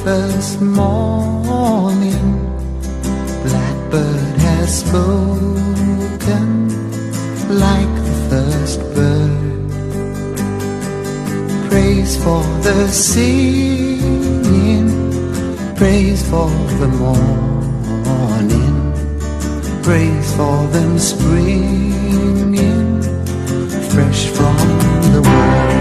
first morning, blackbird has spoken like the first bird. Praise for the singing, praise for the morning, praise for them springing fresh from the world.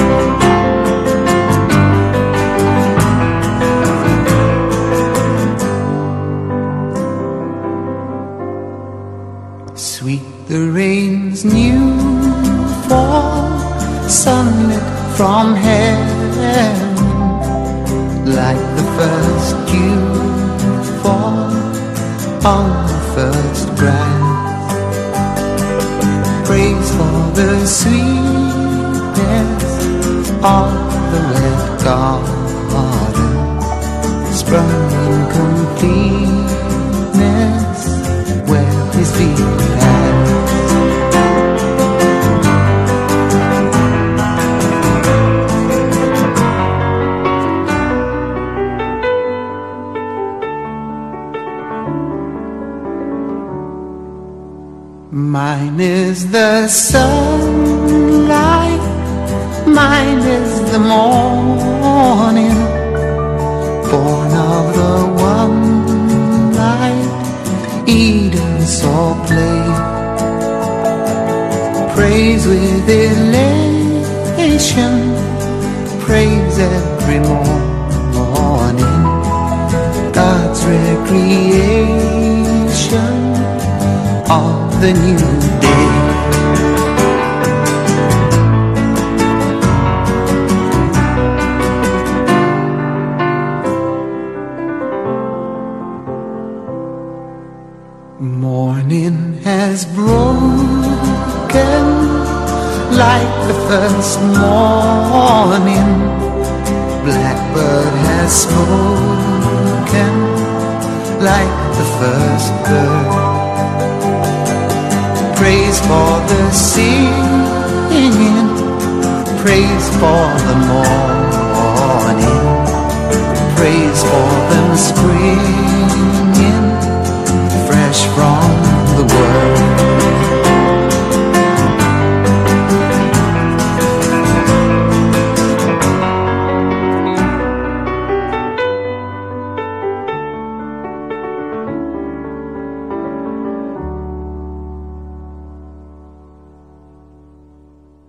Sweet the rain's new fall, sunlit from heaven, like the first dew fall on the first grass. Praise for the sweetness of the red garden, sprung in completeness where his feet had. Mine is the sunlight, mine is the morning, born of the one light Eden saw play. Praise with elation, praise every morning, God's recreation of the new day. Morning has broken like the first morning, blackbird has spoken like the first bird. Praise for the singing, praise for the